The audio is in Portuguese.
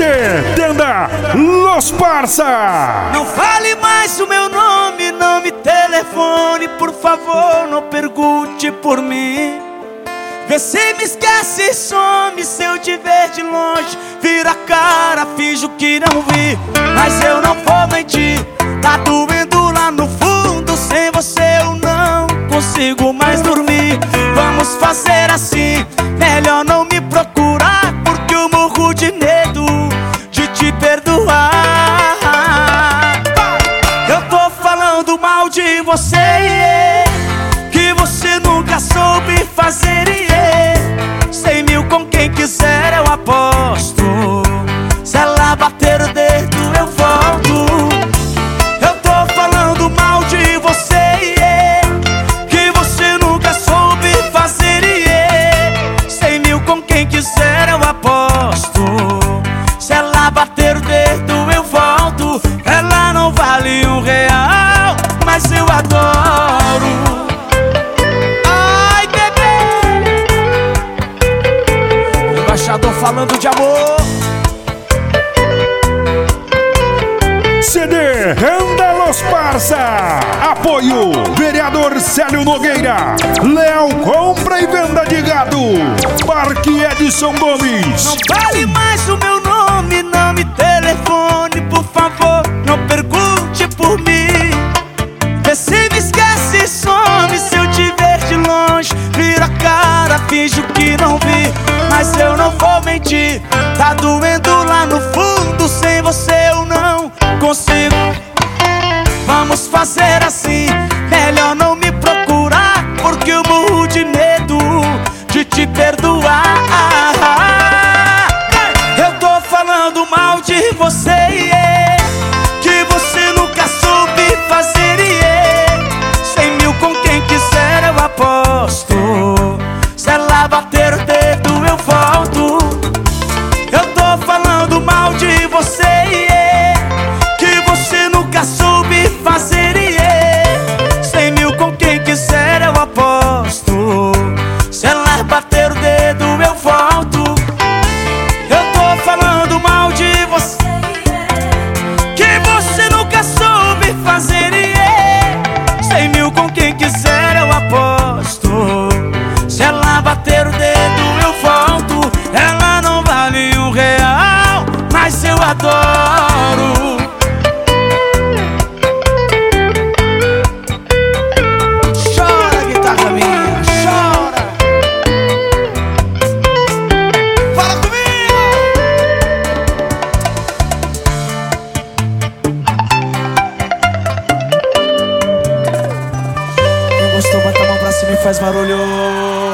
Tenda Los Parça. Não fale mais o meu nome, não me telefone, por favor, não pergunte por mim. Vê se me esquece e some, se eu te ver de longe, vira a cara, finjo que não vi. Mas eu não vou mentir, tá doendo lá no fundo, sem você eu não consigo mais dormir. Vamos fazer assim, melhor não me procurar, porque eu morro de medo de te perdoar. Eu tô falando mal de você, que você nunca soube fazer, 100 mil com quem quiser eu aposto. Se ela bater o dedo eu volto. Eu tô falando mal de você, que você nunca soube fazer, 100 mil com quem quiser eu aposto. Se ela bater o dedo eu volto. Ela não vale R$1, mas eu adoro. Embaixador falando de amor. CD Renda Los Parça. Apoio vereador Célio Nogueira, Léo Compra e Venda de Gado, Parque Edson Gomes. Não fale mais o meu nome, não me telefone, por favor, não pergunte por mim. Vê se me esquece e some, se eu te ver de longe, vira a cara, finjo que não vi. Mas eu não vou mentir, tá doendo lá no fundo, sem você eu não consigo. Vamos fazer assim, melhor não me procurar, porque eu morro de medo de te perdoar. Eu tô falando mal de você, que você nunca soube fazer, 100 mil com quem quiser eu aposto. Se ela bater o dedo eu volto. Eu tô falando mal de você, que você nunca soube fazer, 100 mil com quem quiser eu aposto. Se ela bater o dedo eu volto. Eu tô falando mal de você, que você nunca soube fazer, 100 mil com quem quiser eu aposto. Se ela bater o dedo eu volto. Ela não vale R$1, mas eu adoro. Chora, guitarra minha, chora. Fala comigo. Quem gostou, bota a mão pra cima e faz barulho.